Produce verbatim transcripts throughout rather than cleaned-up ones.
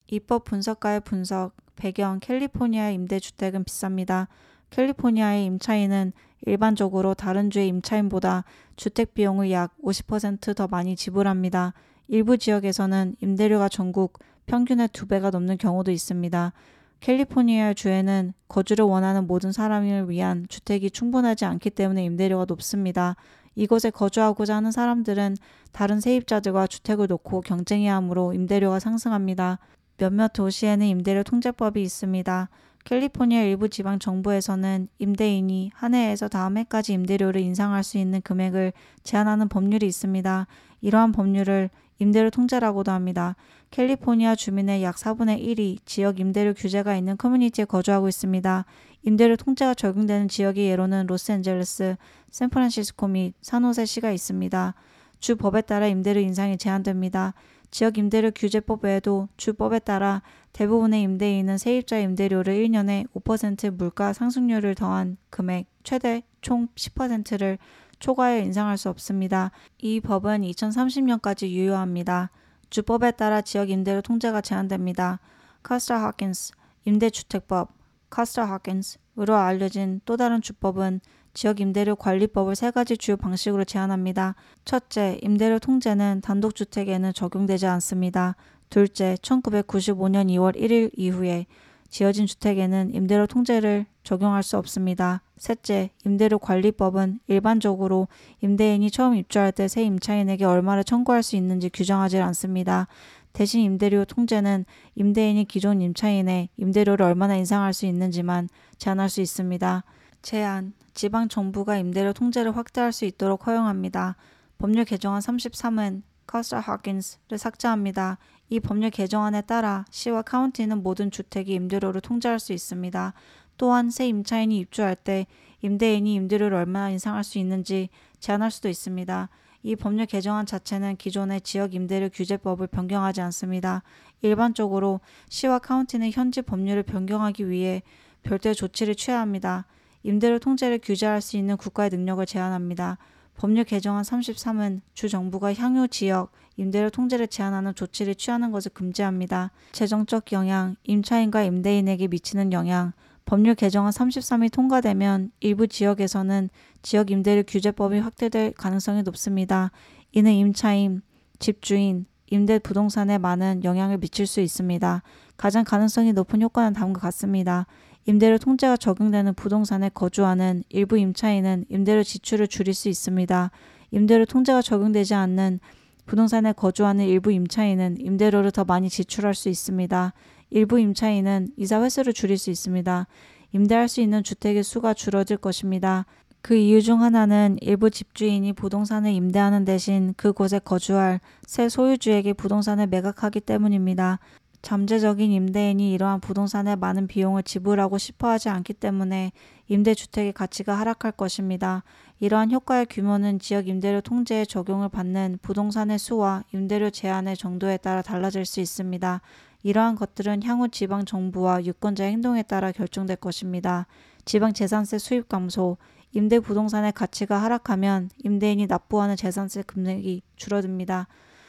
입법 분석가의 분석, 배경 캘리포니아의 임대주택은 비쌉니다. 캘리포니아의 임차인은 일반적으로 다른 주의 임차인보다 주택 비용을 약 오십 퍼센트 더 많이 지불합니다. 일부 지역에서는 임대료가 전국 평균의 두 배가 넘는 경우도 있습니다. 캘리포니아 주에는 거주를 원하는 모든 사람을 위한 주택이 충분하지 않기 때문에 임대료가 높습니다. 이곳에 거주하고자 하는 사람들은 다른 세입자들과 주택을 놓고 경쟁해야 하므로 임대료가 상승합니다. 몇몇 도시에는 임대료 통제법이 있습니다. 캘리포니아 일부 지방 정부에서는 임대인이 한 해에서 다음 해까지 임대료를 인상할 수 있는 금액을 제한하는 법률이 있습니다. 이러한 법률을 임대료 통제라고도 합니다. 캘리포니아 주민의 약 사분의 일이 지역 임대료 규제가 있는 커뮤니티에 거주하고 있습니다. 임대료 통제가 적용되는 지역의 예로는 로스앤젤레스, 샌프란시스코 및 산호세시가 있습니다. 주 법에 따라 임대료 인상이 제한됩니다. 지역 임대료 규제법 외에도 주법에 따라 대부분의 임대인은 세입자의 임대료를 일 년에 오 퍼센트 물가 상승률을 더한 금액 최대 총 십 퍼센트를 초과하여 인상할 수 없습니다. 이 법은 이천삼십 년까지 유효합니다. 주법에 따라 지역 임대료 통제가 제한됩니다. 카스터 하킨스 임대주택법 카스터 하킨스으로 알려진 또 다른 주법은 지역 임대료 관리법을 세 가지 주요 방식으로 제한합니다. 첫째, 임대료 통제는 단독주택에는 적용되지 않습니다. 둘째, 천구백구십오 년 이월 일일 이후에 지어진 주택에는 임대료 통제를 적용할 수 없습니다. 셋째, 임대료 관리법은 일반적으로 임대인이 처음 입주할 때 새 임차인에게 얼마를 청구할 수 있는지 규정하지 않습니다. 대신 임대료 통제는 임대인이 기존 임차인의 임대료를 얼마나 인상할 수 있는지만 제한할 수 있습니다. 제한, 지방 정부가 임대료 통제를 확대할 수 있도록 허용합니다. 법률 개정안 삼십삼은 카스터 하킨스를 삭제합니다. 이 법률 개정안에 따라 시와 카운티는 모든 주택이 임대료를 통제할 수 있습니다. 또한 새 임차인이 입주할 때 임대인이 임대료를 얼마나 인상할 수 있는지 제한할 수도 있습니다. 이 법률 개정안 자체는 기존의 지역 임대료 규제법을 변경하지 않습니다. 일반적으로 시와 카운티는 현지 법률을 변경하기 위해 별도의 조치를 취해야 합니다. 임대료 통제를 규제할 수 있는 국가의 능력을 제한합니다. 법률 개정안 삼십삼은 주 정부가 향후 지역 임대료 통제를 제한하는 조치를 취하는 것을 금지합니다. 재정적 영향, 임차인과 임대인에게 미치는 영향. 법률 개정안 삼십삼이 통과되면 일부 지역에서는 지역 임대료 규제법이 확대될 가능성이 높습니다. 이는 임차인, 집주인, 임대 부동산에 많은 영향을 미칠 수 있습니다. 가장 가능성이 높은 효과는 다음과 같습니다. 임대료 통제가 적용되는 부동산에 거주하는 일부 임차인은 임대료 지출을 줄일 수 있습니다. 임대료 통제가 적용되지 않는 부동산에 거주하는 일부 임차인은 임대료를 더 많이 지출할 수 있습니다. 일부 임차인은 이사 횟수를 줄일 수 있습니다. 임대할 수 있는 주택의 수가 줄어들 것입니다. 그 이유 중 하나는 일부 집주인이 부동산을 임대하는 대신 그곳에 거주할 새 소유주에게 부동산을 매각하기 때문입니다. 잠재적인 임대인이 이러한 부동산에 많은 비용을 지불하고 싶어하지 않기 때문에 임대주택의 가치가 하락할 것입니다. 이러한 효과의 규모는 지역 임대료 통제에 적용을 받는 부동산의 수와 임대료 제한의 정도에 따라 달라질 수 있습니다. 이러한 것들은 향후 지방 정부와 유권자의 행동에 따라 결정될 것입니다. 지방 재산세 수입 감소, 임대 부동산의 가치가 하락하면 임대인이 납부하는 재산세 금액이 줄어듭니다.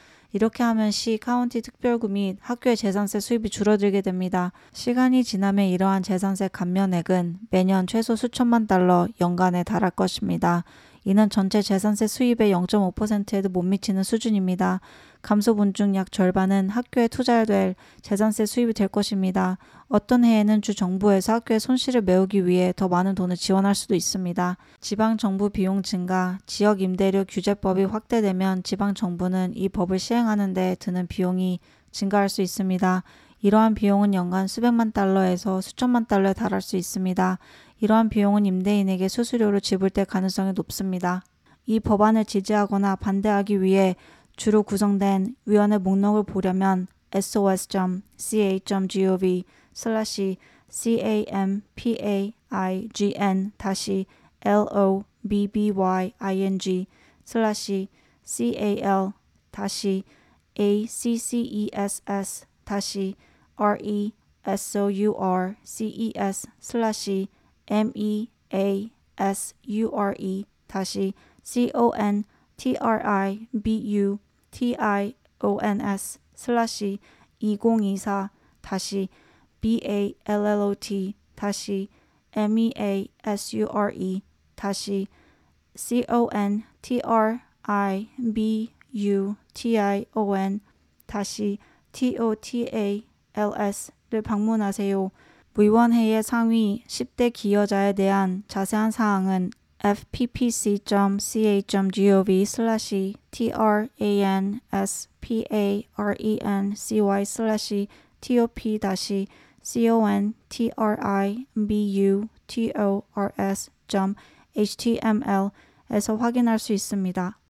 이렇게 하면 시, 카운티 특별구 및 학교의 재산세 수입이 줄어들게 됩니다. 시간이 지나면 이러한 재산세 감면액은 매년 최소 수천만 달러 연간에 달할 것입니다. 이는 전체 재산세 수입의 영 점 오 퍼센트에도 못 미치는 수준입니다. 감소분 중 약 절반은 학교에 투자될 재산세 수입이 될 것입니다. 어떤 해에는 주 정부에서 학교의 손실을 메우기 위해 더 많은 돈을 지원할 수도 있습니다. 지방정부 비용 증가, 지역 임대료 규제법이 확대되면 지방정부는 이 법을 시행하는 데 드는 비용이 증가할 수 있습니다. 이러한 비용은 연간 수백만 달러에서 수천만 달러에 달할 수 있습니다. 이러한 비용은 임대인에게 수수료로 지불될 가능성이 높습니다. 이 법안을 지지하거나 반대하기 위해 주로 구성된 위원회 목록을 보려면 에스오에스 점 씨에이 점 지오비 슬래시 캠페ign 다시 로브bying 슬래시 cal 다시 access 다시 resources 슬래시 measure 다시 contributons 슬래시 이천이십사 다시 B-A-L-L-O-T 다시 M-E-A-S-U-R-E 다시 C-O-N-T-R-I-B-U-T-I-O-N 다시 T-O-T-A-L-S를 방문하세요. 위원회의 상위 십 대 기여자에 대한 자세한 사항은 fppc.ca.gov 슬래시 transparency 슬래시 top 다시 contributors.html에서 확인할 수 있습니다.